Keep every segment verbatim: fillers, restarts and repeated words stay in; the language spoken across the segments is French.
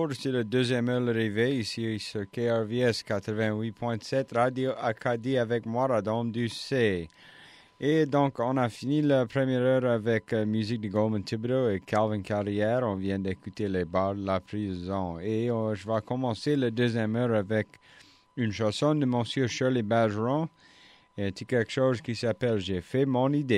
retour sur le deuxième heure le réveil, ici sur K R V S quatre-vingt-huit point sept, Radio Acadie avec moi, Radom Ducé. Et donc, on a fini la première heure avec euh, musique de Goldman Thibodeau et Calvin Carrière. On vient d'écouter les bars de la prison. Et euh, je vais commencer la deuxième heure avec une chanson de Monsieur Shirley Bergeron. Et c'est quelque chose qui s'appelle « J'ai fait mon idée ».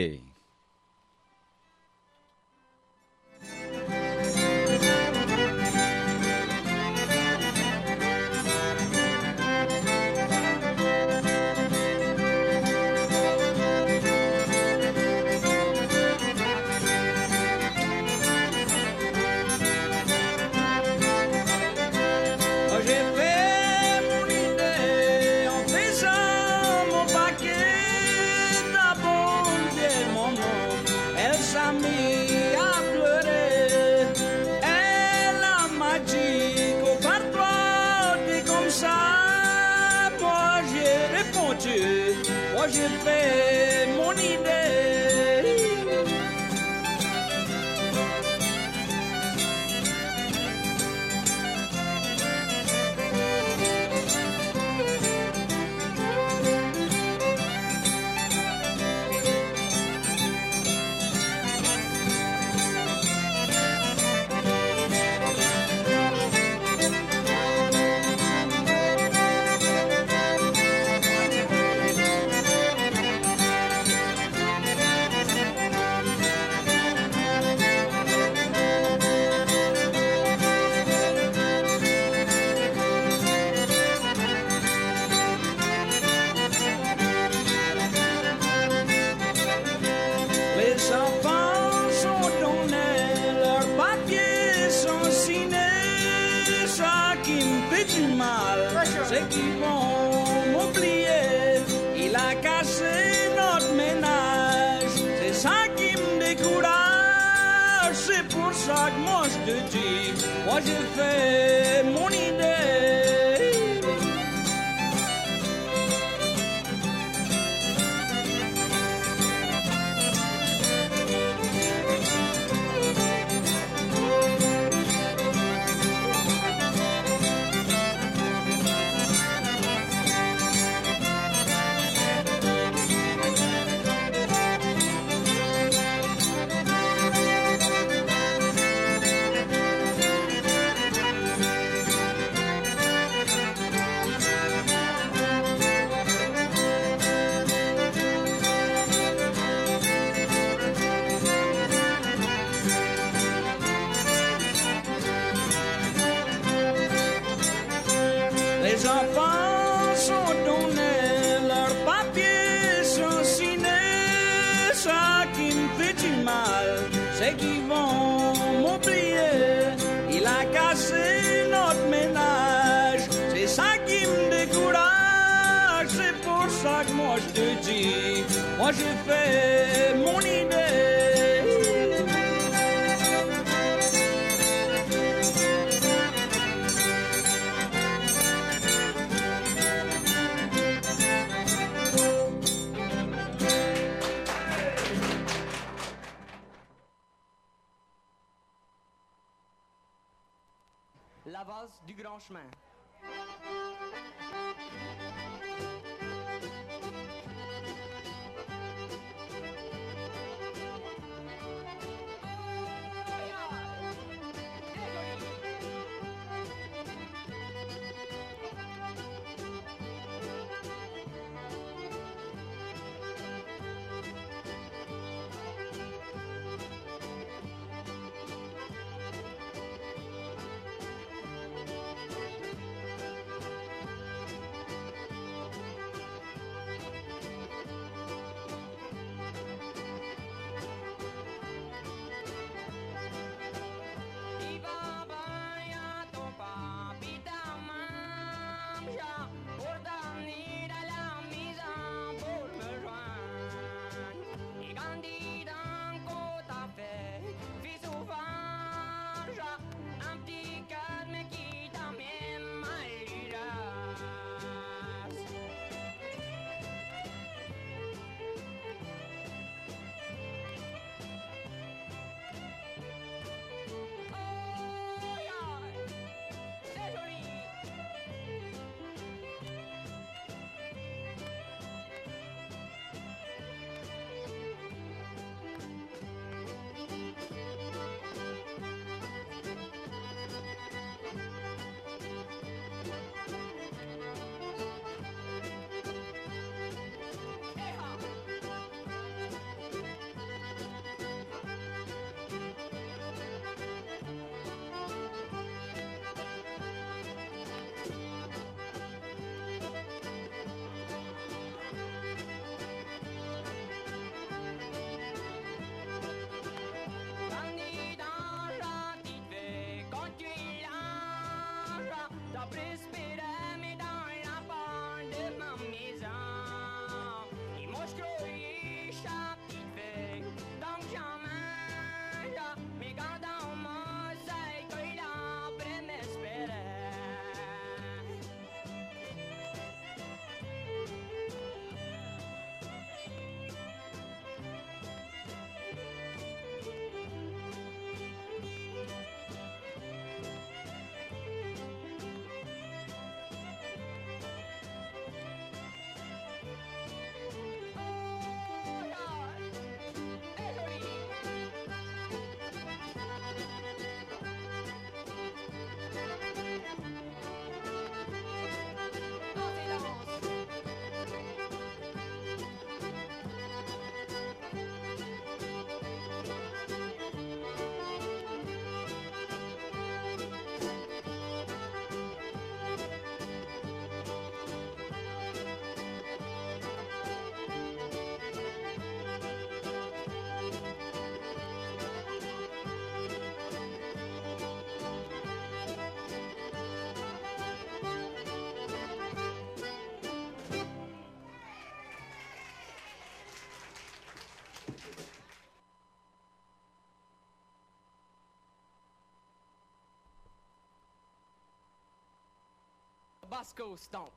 J'ai fait mon idée. C'est qu'ils vont m'oublier. Il a cassé notre ménage. C'est ça qui me décourage. C'est pour ça que moi je te dis, moi j'ai fait mon idée. Les enfants sont donnés, leurs papiers sont signés. Ça qui me fait du mal, c'est qu'ils vont m'oublier. Il a cassé notre ménage, c'est ça qui me décourage. C'est pour ça que moi je te dis, moi j'ai fait mon idée. La valse du grand chemin. Basco Stomp.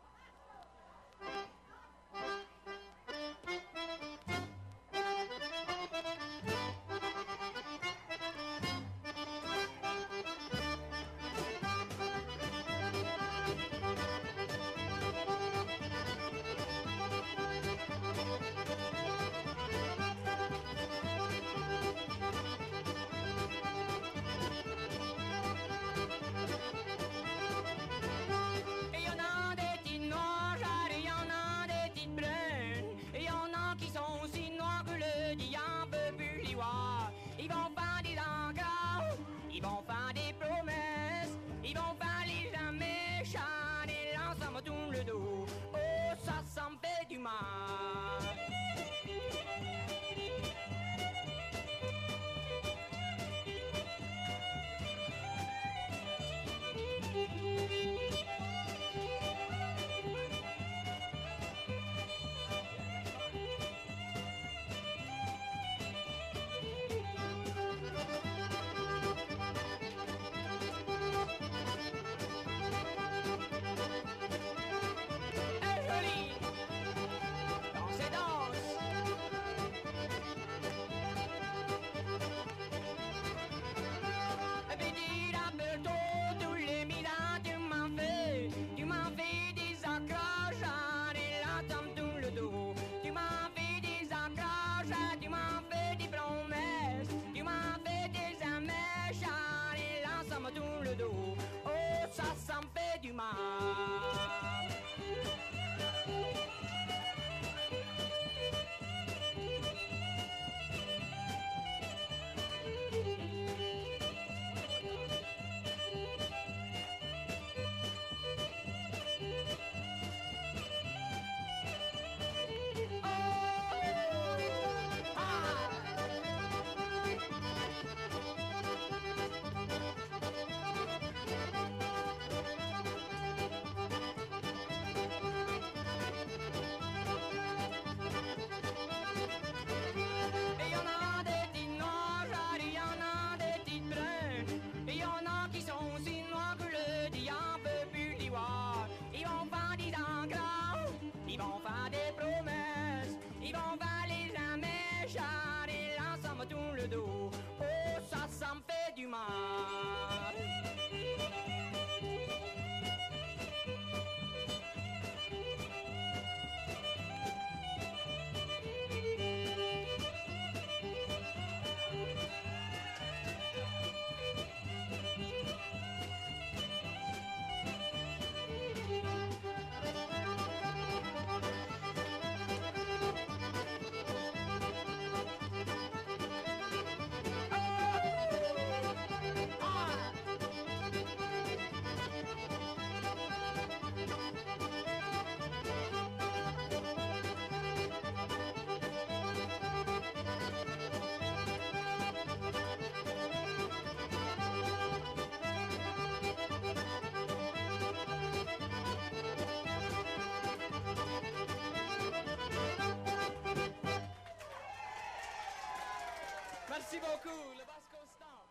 Merci beaucoup, le Basco Stomp.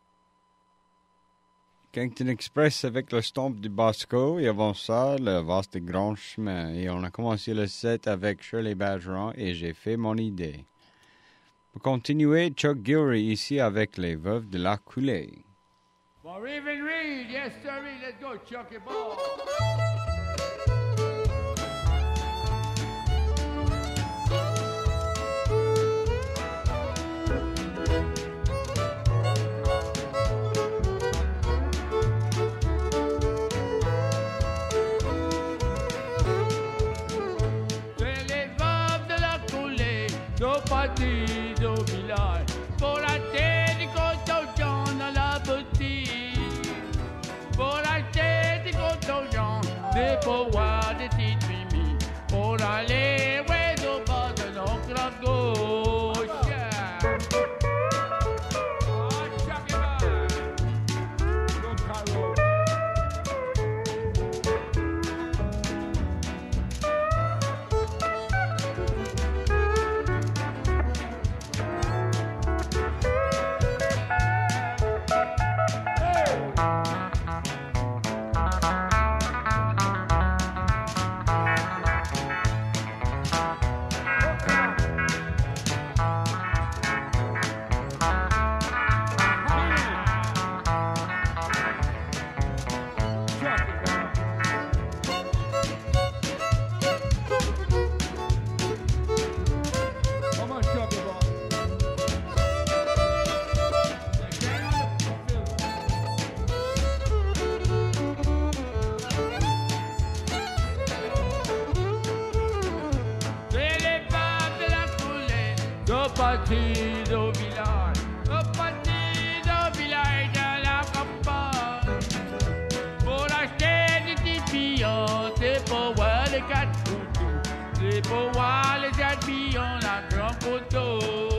Kington Express avec le stomp du Basco et avant ça, le vaste grand chemin. Et on a commencé le set avec Shirley Bergeron et j'ai fait mon idée. Pour continuer, Chuck Gilry ici avec les Veuves de la Coulée. For Raven Reed, yes sir, let's go Chuck it ball. Parti au village pour la tête du coton jaune à la boutique, pour acheter du coton jaune, des pouvoirs de petites mimi, pour aller ouais, au bas de l'oncle à gauche. reparti au village, reparti au village de la campagne. Pour acheter des petits pions, c'est pour voir les quatre photos, c'est pour voir les quatre pions, la grande photo.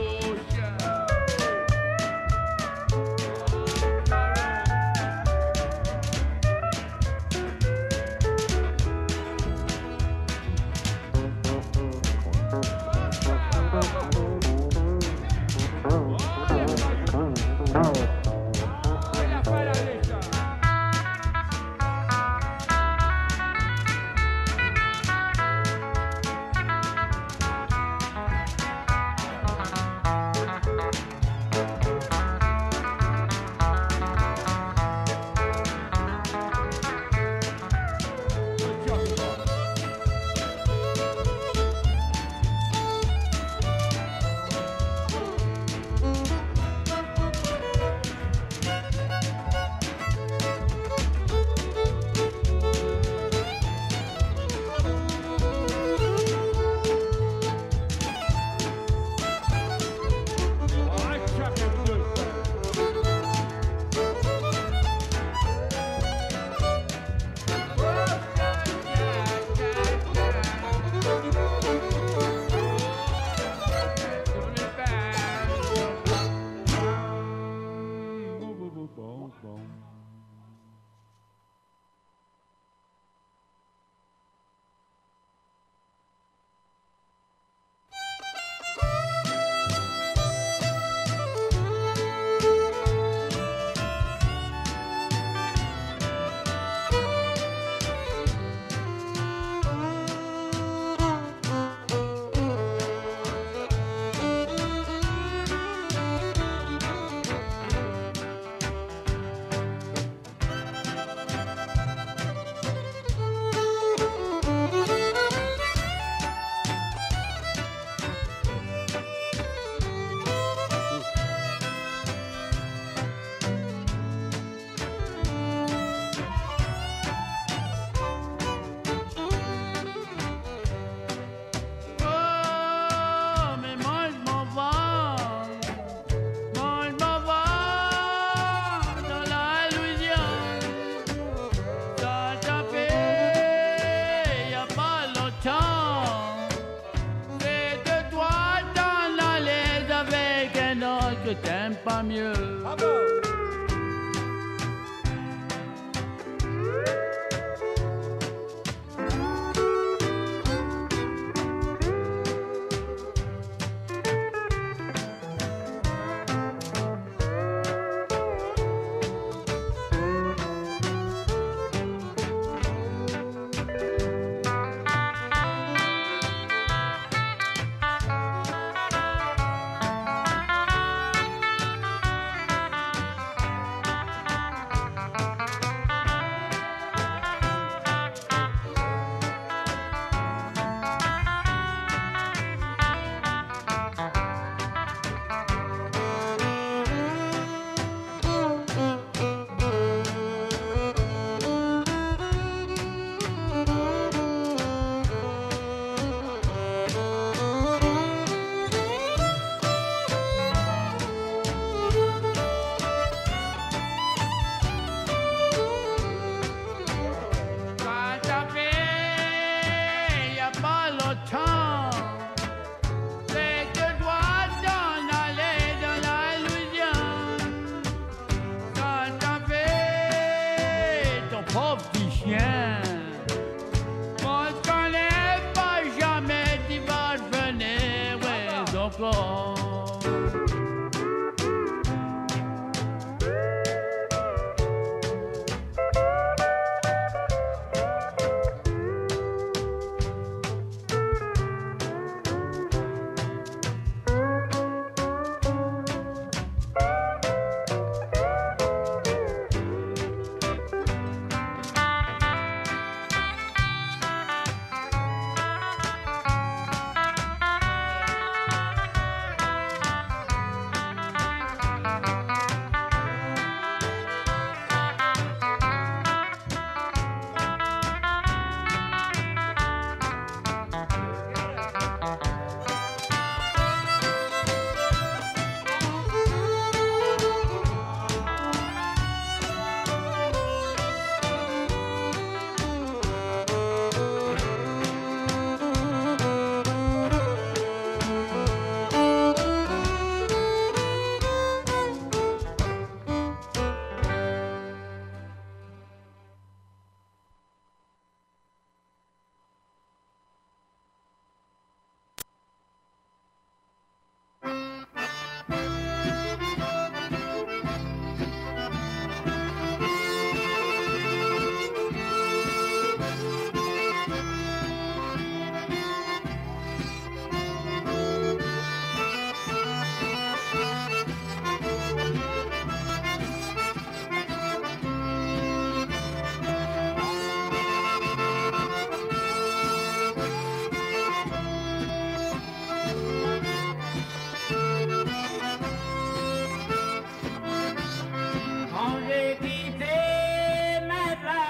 T'aimes pas mieux.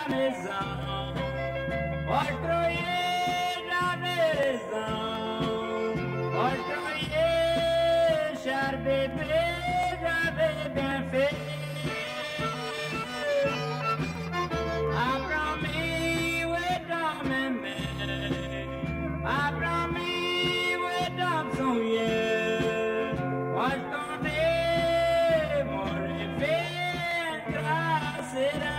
maison. Moi je croyais, j'avais raison. Moi je croyais, cher bébé, j'avais bien fait. Après me, ouais, dans mes mains. Après me, ouais, dans son yeux. Moi je connais mon rêve, grâce et là.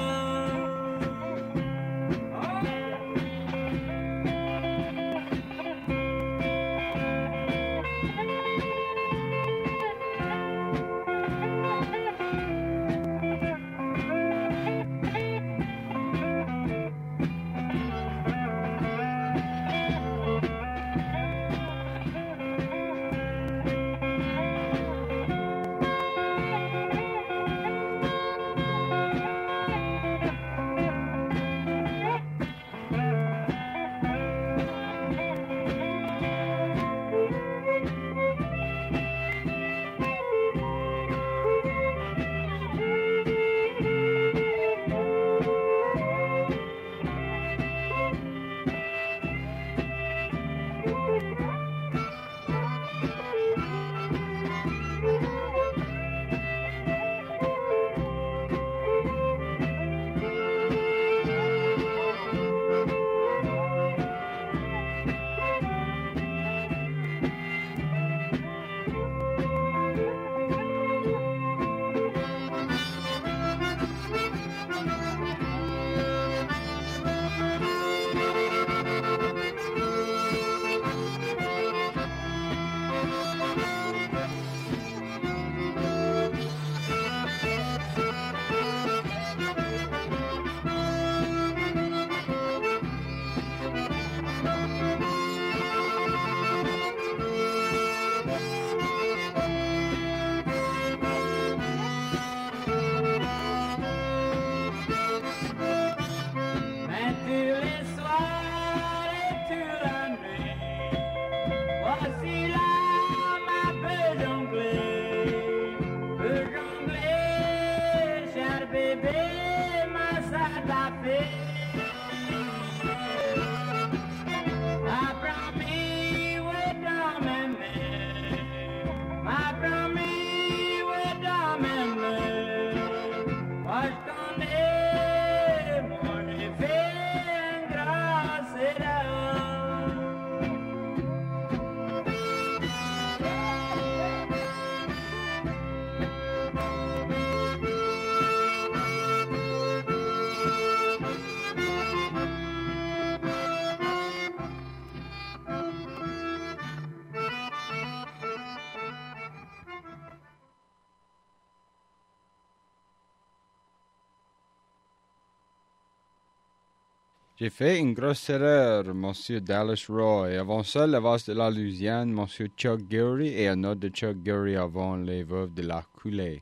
J'ai fait une grosse erreur, Monsieur Dallas Roy. Avant ça, la valse de la Louisiane, Monsieur Chuck Gary et un autre de Chuck Gary avant les veuves de la coulée.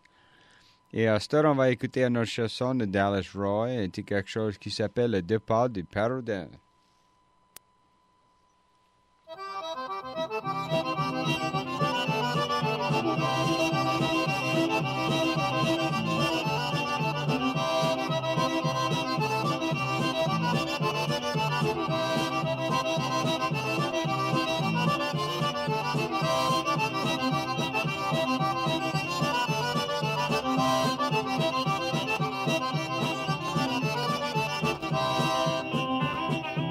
Et à cette heure, on va écouter une autre chanson de Dallas Roy, et c'est quelque chose qui s'appelle Le départ du Pérodin. Thank you.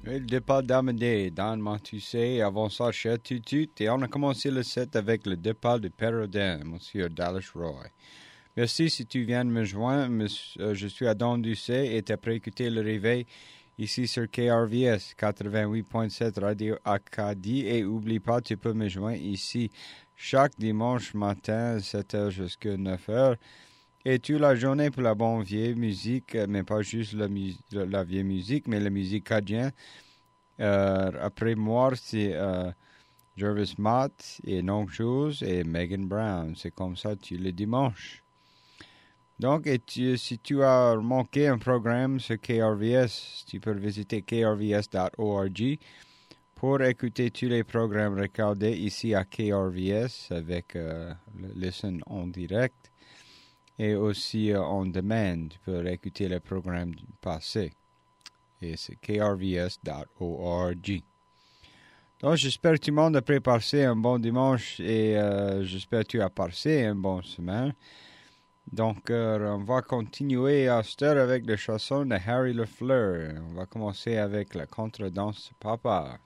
Et le départ d'Amédée, Dan Matusé, avant ça, Cher Tutut, et on a commencé le set avec le départ de Perrodin, Monsieur Dallas Roy. Merci si tu viens de me joindre, monsieur, je suis Adam Doucet et t'as préécouté le réveil ici sur K R V S quatre-vingt-huit point sept Radio Acadie et oublie pas, tu peux me joindre ici chaque dimanche matin, sept heures jusqu'à neuf heures. Et toute la journée pour la bonne vieille musique, mais pas juste la, mu- la vieille musique, mais la musique cadienne. Euh, après moi, c'est euh, Jervis Mott et Non Shoes et Megan Brown. C'est comme ça tous les dimanches. Donc, et tu, si tu as manqué un programme sur K R V S, tu peux visiter k r v s dot org pour écouter tous les programmes recordés ici à K R V S avec euh, le listen en direct. Et aussi euh, on demand, tu peux écouter les programmes passés. Et c'est k r v s dot org. Donc, j'espère que tout le monde a pu passer un bon dimanche et euh, j'espère que tu as passé une bonne semaine. Donc, euh, on va continuer à cette heure avec les chansons de Harry Lafleur. On va commencer avec la contredanse Papa.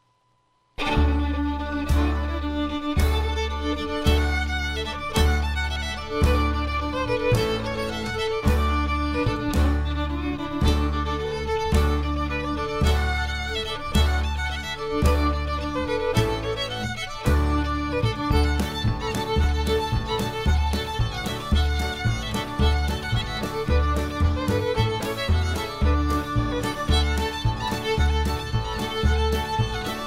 Thank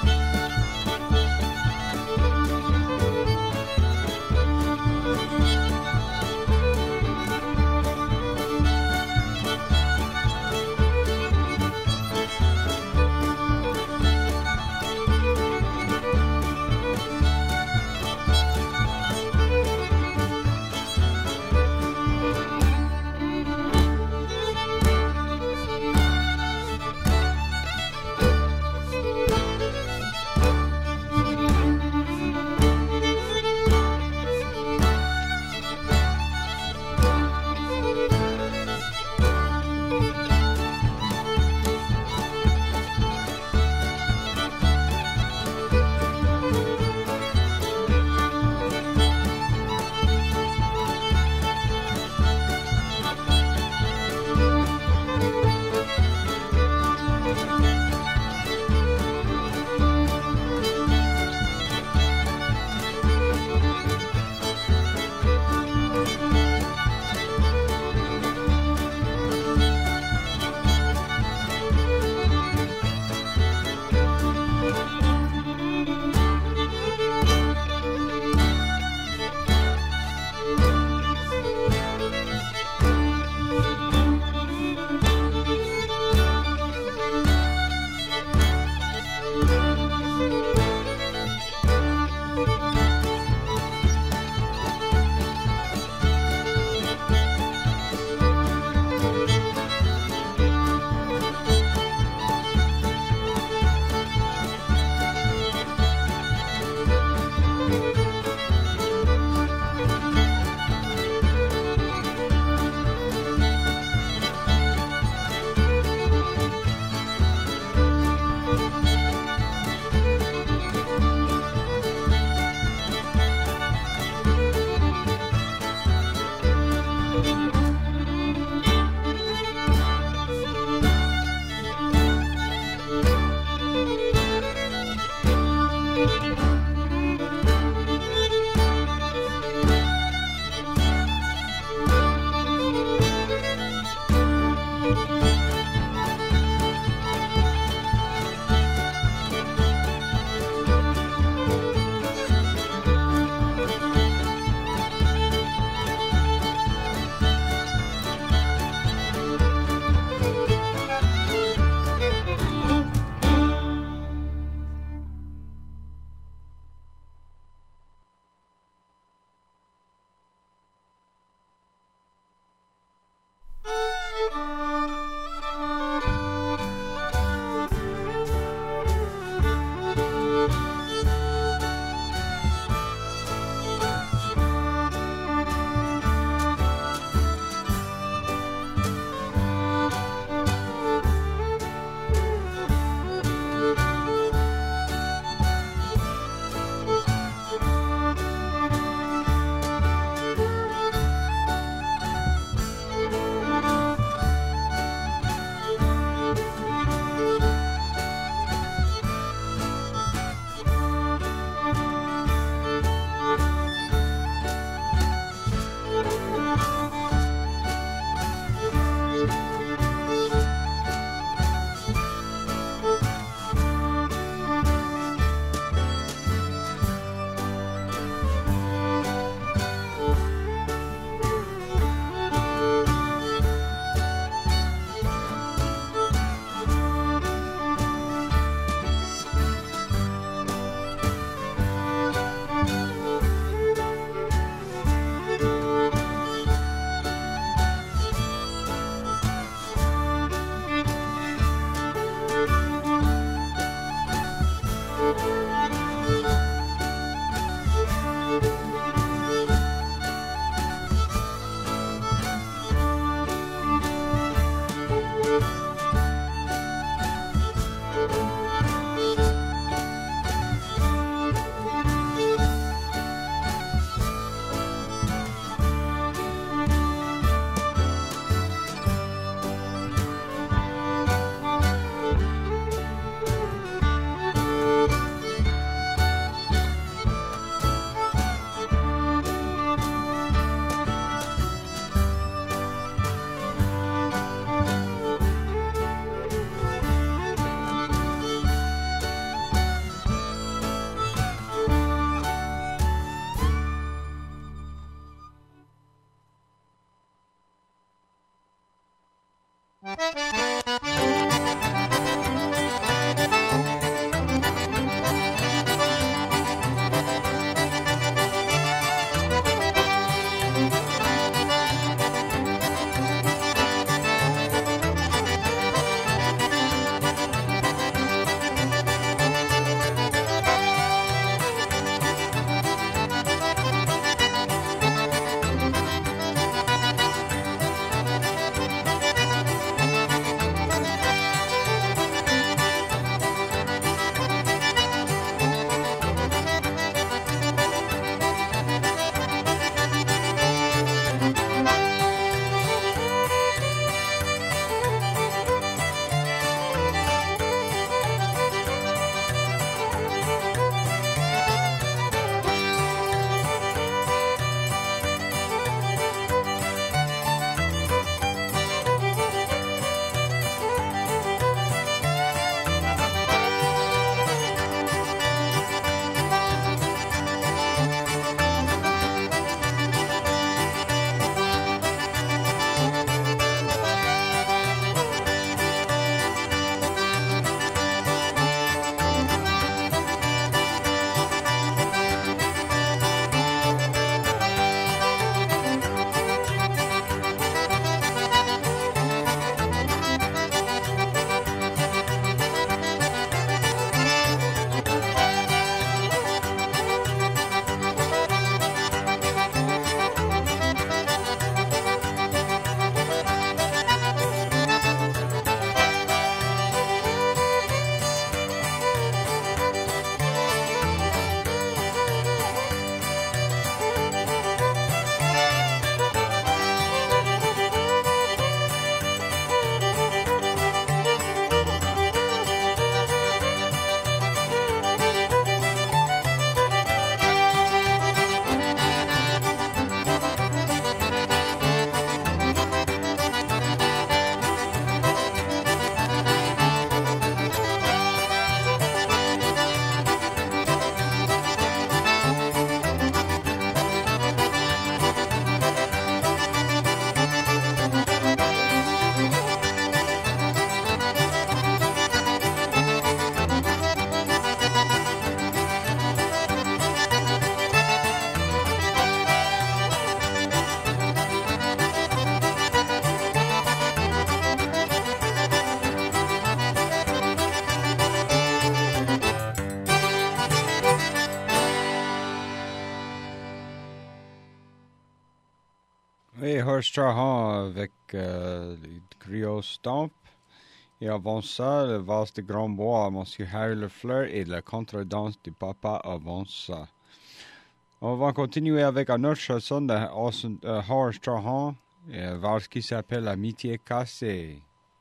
et Horst Strahan avec euh, le griot Stomp. Et avant ça, le valse de Grand Bois, Monsieur Harry Lefleur et la contredanse du papa avant ça. On va continuer avec une autre chanson de uh, Horst Strahan, un valse qui s'appelle Amitié cassée.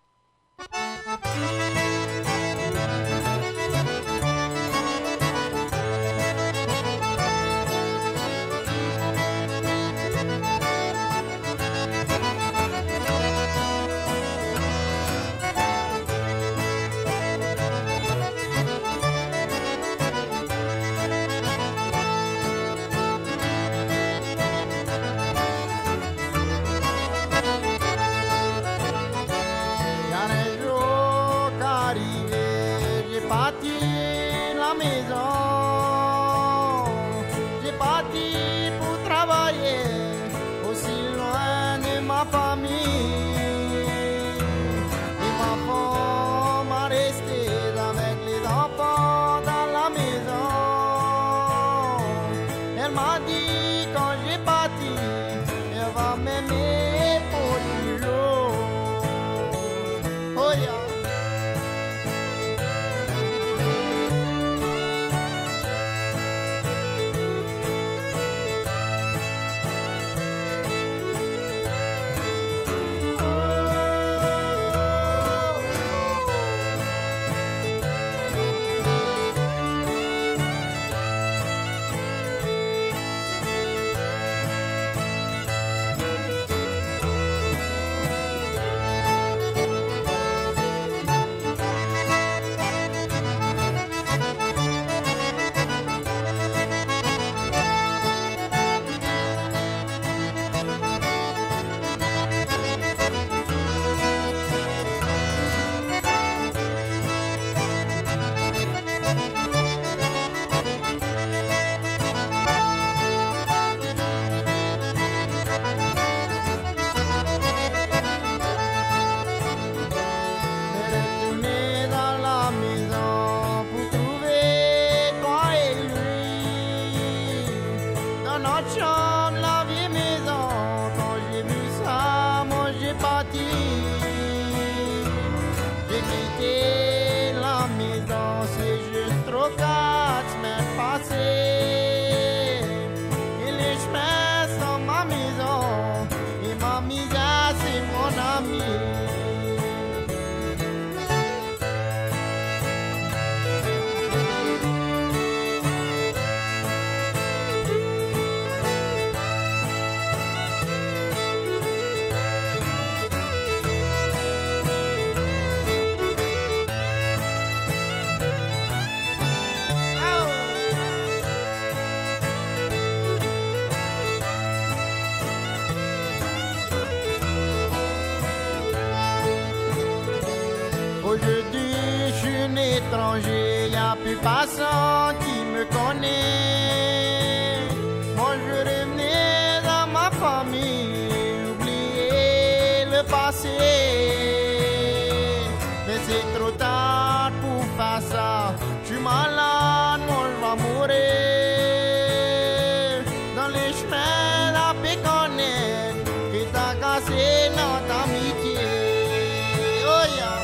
étranger, y a plus personne qui me connaît. Moi je revenais dans ma famille, oublier le passé. Mais c'est trop tard pour faire ça. Je suis malade, moi je vais mourir. Dans les chemins la péconnette, qui t'a cassé notre amitié. Oh yeah.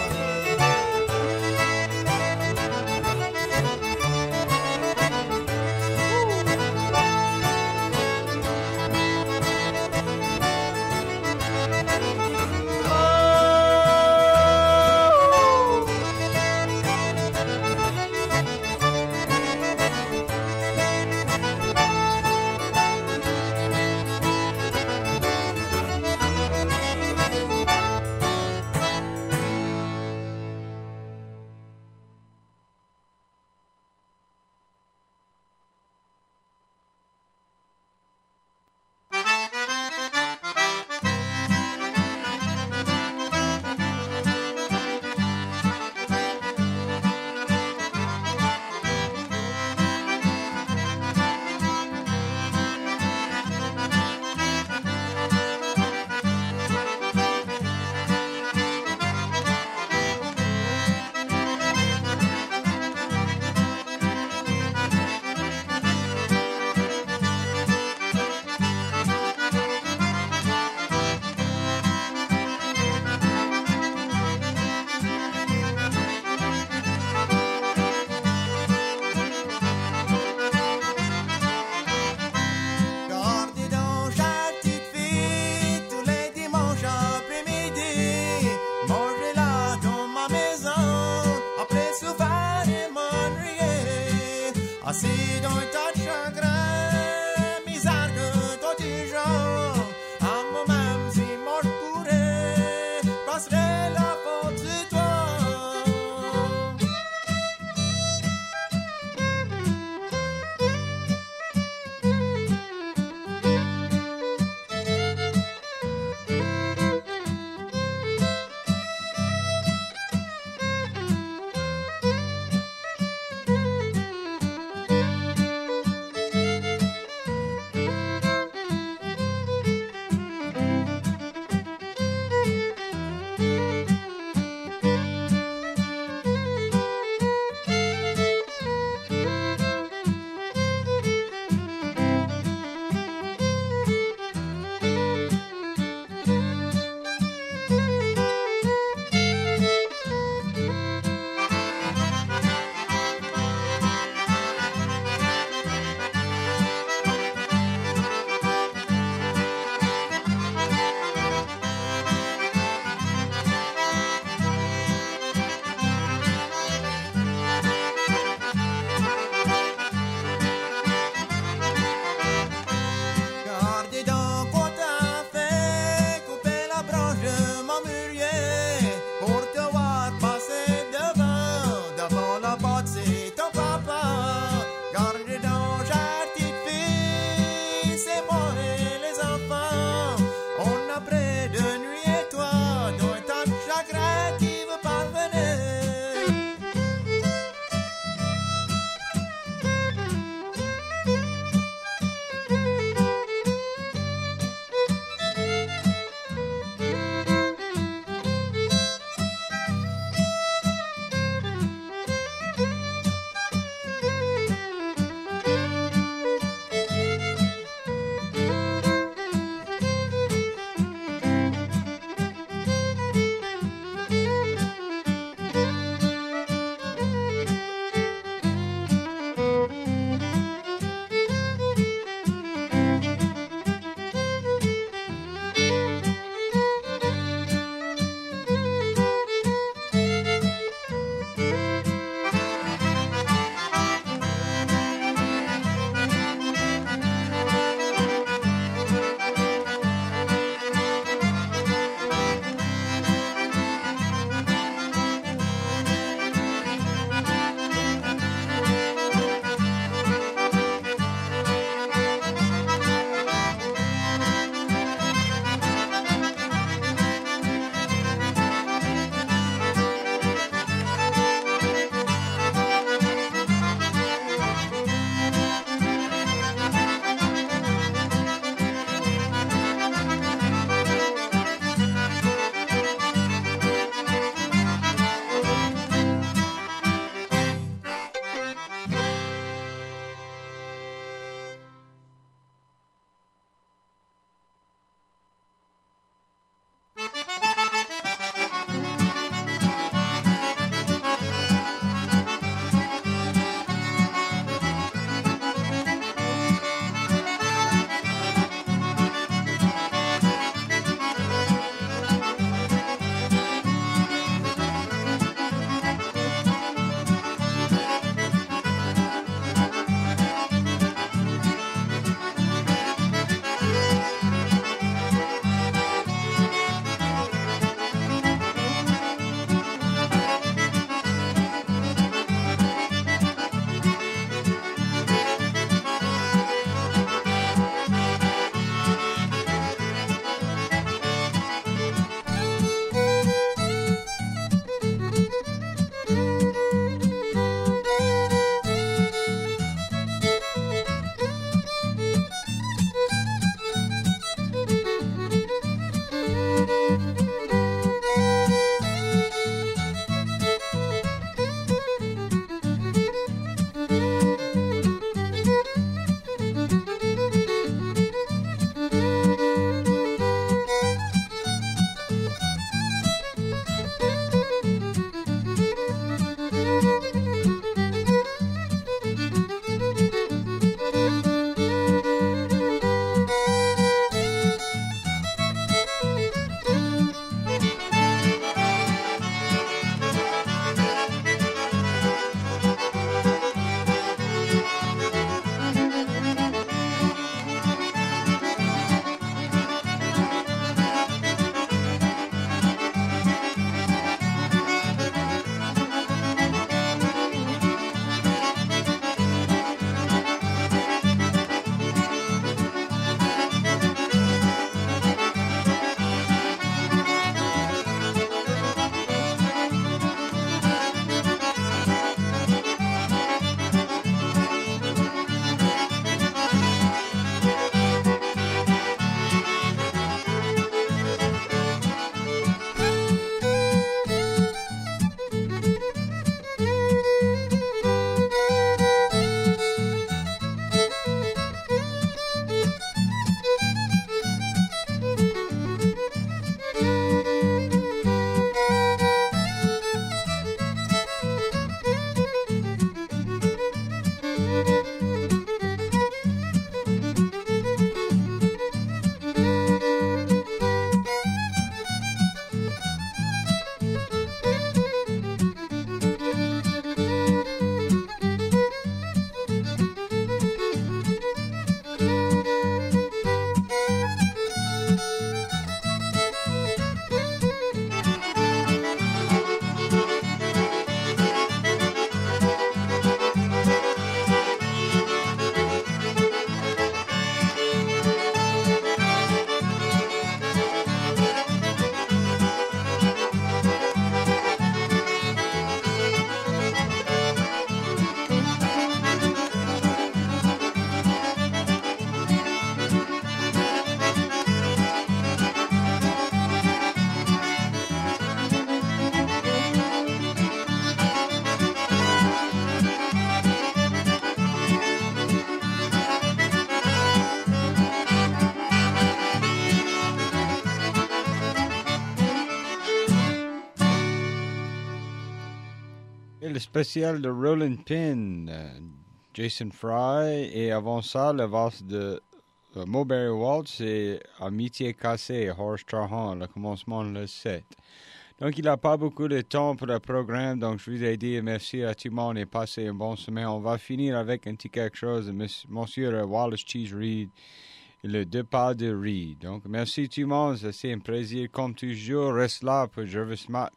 Et le spécial de Rolling Pin, euh, Jason Fry, et avant ça, le valse de euh, Mulberry Waltz et Amitié cassée, Horace Trahan, le commencement le sept. Donc, il n'a pas beaucoup de temps pour le programme, donc je vous ai dit merci à tout le monde et passez une bonne semaine. On va finir avec un petit quelque chose de Monsieur Wallace Cheese Reed et le départ de Reed. Donc, merci tout le monde, c'est un plaisir comme toujours. Reste là pour Jervis Matt.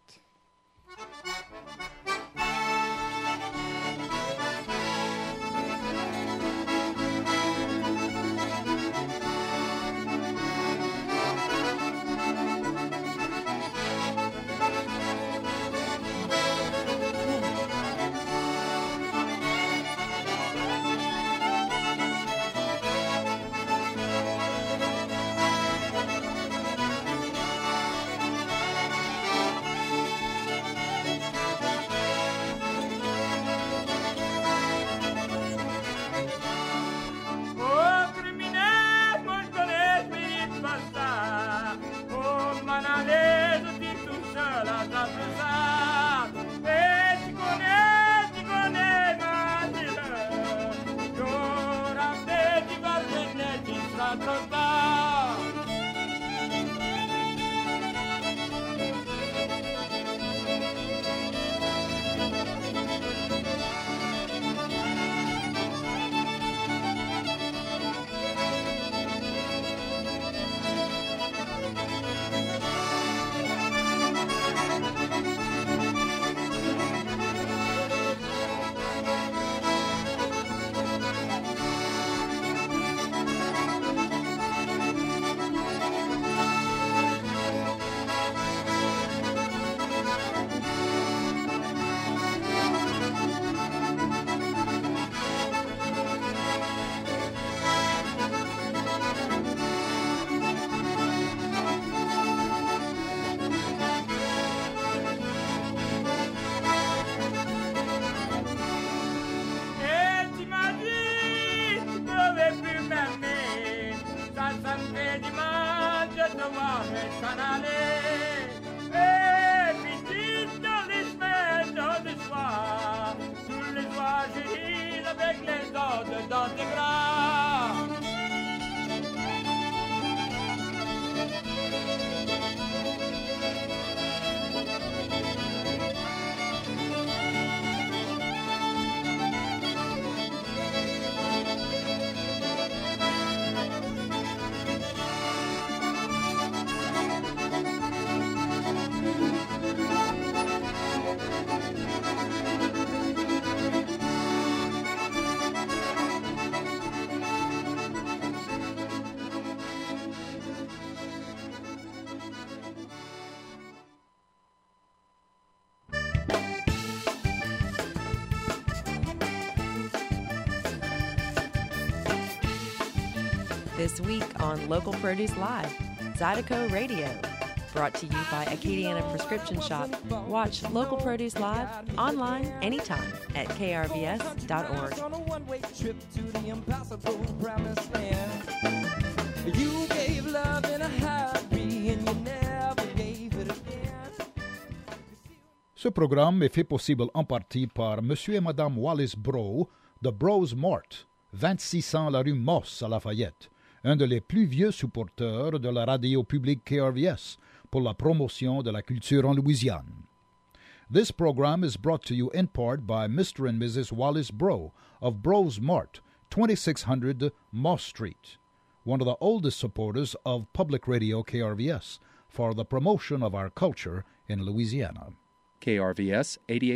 This week on Local Produce Live, Zydeco Radio. Brought to you by Acadiana Prescription Shop. Watch Local Produce Live online anytime at K R V S dot org. On a one-way trip to the impossible promised land. You gave love in a hurry and you never gave it again. Ce programme est fait possible en partie par Monsieur et Madame Wallace Brough de Brough's Mort, vingt-six cents la rue Moss à Lafayette, un des plus vieux supporters de la radio publique K R V S pour la promotion de la culture en Louisiane. This program is brought to you in part by Mister and Missus Wallace Brough of Brough's Mart, twenty-six hundred Moss Street, one of the oldest supporters of public radio K R V S for the promotion of our culture in Louisiana. K R V S eighty-eight